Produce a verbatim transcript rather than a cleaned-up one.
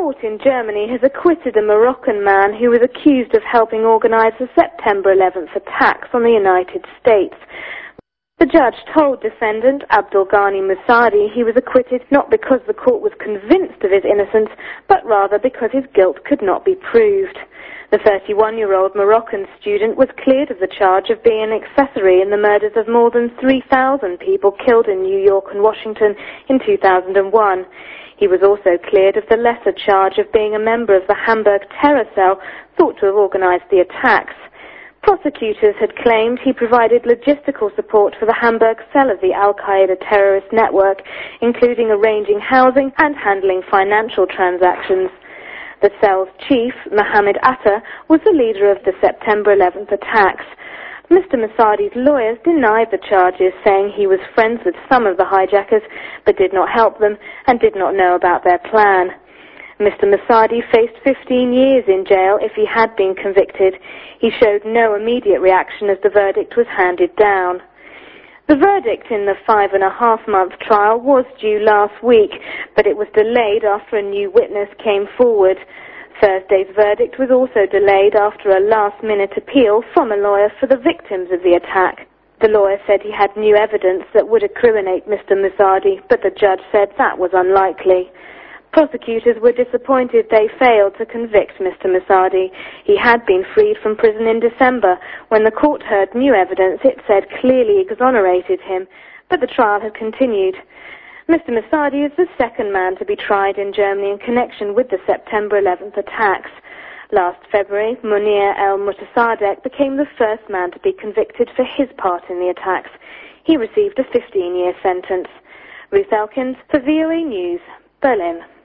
court in Germany has acquitted a Moroccan man who was accused of helping organize the September eleventh attacks on the United States. The judge told defendant Abdulghani Musadi he was acquitted not because the court was convinced of his innocence, but rather because his guilt could not be proved. The thirty-one-year-old Moroccan student was cleared of the charge of being an accessory in the murders of more than three thousand people killed in New York and Washington in two thousand one. He was also cleared of the lesser charge of being a member of the Hamburg terror cell thought to have organized the attacks. Prosecutors had claimed he provided logistical support for the Hamburg cell of the Al-Qaeda terrorist network, including arranging housing and handling financial transactions. The cell's chief, Mohammed Atta, was the leader of the September eleventh attacks. Mister Musadi's lawyers denied the charges, saying he was friends with some of the hijackers, but did not help them and did not know about their plan. Mister Musadi faced fifteen years in jail if he had been convicted. He showed no immediate reaction as the verdict was handed down. The verdict in the five and a half month trial was due last week, but it was delayed after a new witness came forward. Thursday's verdict was also delayed after a last-minute appeal from a lawyer for the victims of the attack. The lawyer said he had new evidence that would incriminate Mister Musadi, but the judge said that was unlikely. Prosecutors were disappointed they failed to convict Mister Musadi. He had been freed from prison in December when the court heard new evidence it said clearly exonerated him, but the trial had continued. Mister Musadi is the second man to be tried in Germany in connection with the September eleventh attacks. Last February, Munir el-Mutasadek became the first man to be convicted for his part in the attacks. He received a fifteen-year sentence. Ruth Elkins for V O A News, Berlin.